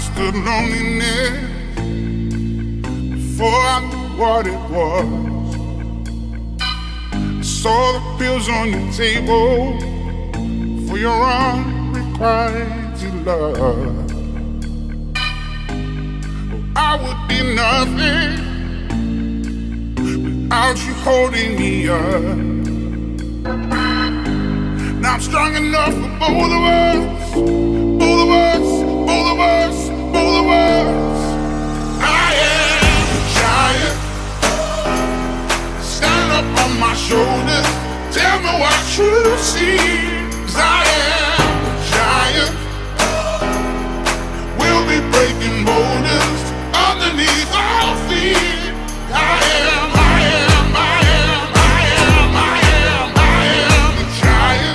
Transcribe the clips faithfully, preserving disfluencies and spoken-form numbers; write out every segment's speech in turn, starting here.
understood loneliness before I knew what it was. I saw the pills on your table for your unrequited love. Oh, I would be nothing without you holding me up. Now I'm strong enough for both of us, both of us, both of us, both of us. I am a giant. Stand up on my shoulders. Tell me what you see. 'Cause I am a giant. We'll be breaking boulders underneath our feet. I am, I am, I am, I am, I am, I am a giant.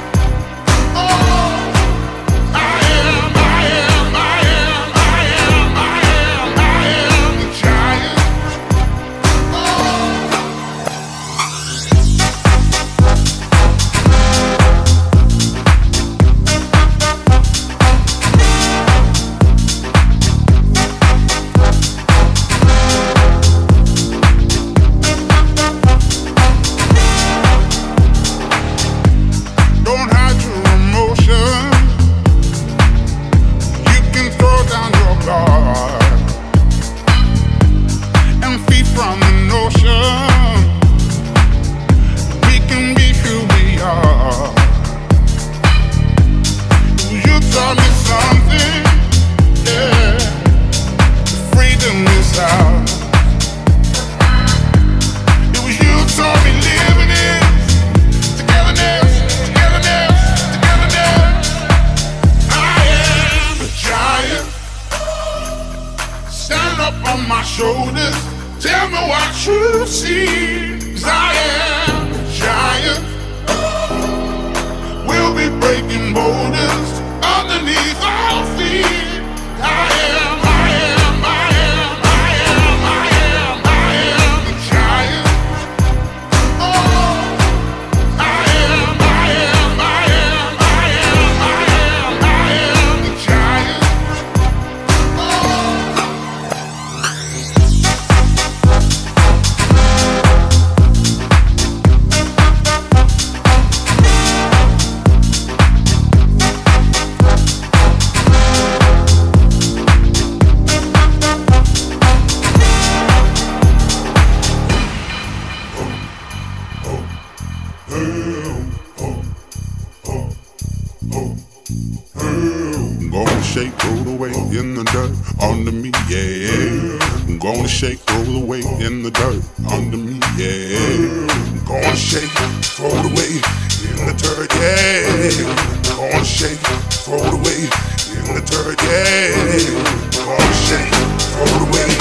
Shoulders, tell me what you see. 'Cause I am a giant. We'll be breaking boulders underneath our feet. I am, I am, I am, I am, I am, I am a giant. Oh, I am, I am, I am, I am, I am, I am a giant. I'm gonna shake, roll away in the dirt under me, yeah. I'm gonna shake, roll away in the dirt under me, yeah. I'm gonna shake, throw it away in the dirt, yeah. I'm gonna shake, throw it away in the dirt, yeah. I'm gonna shake, throw it away.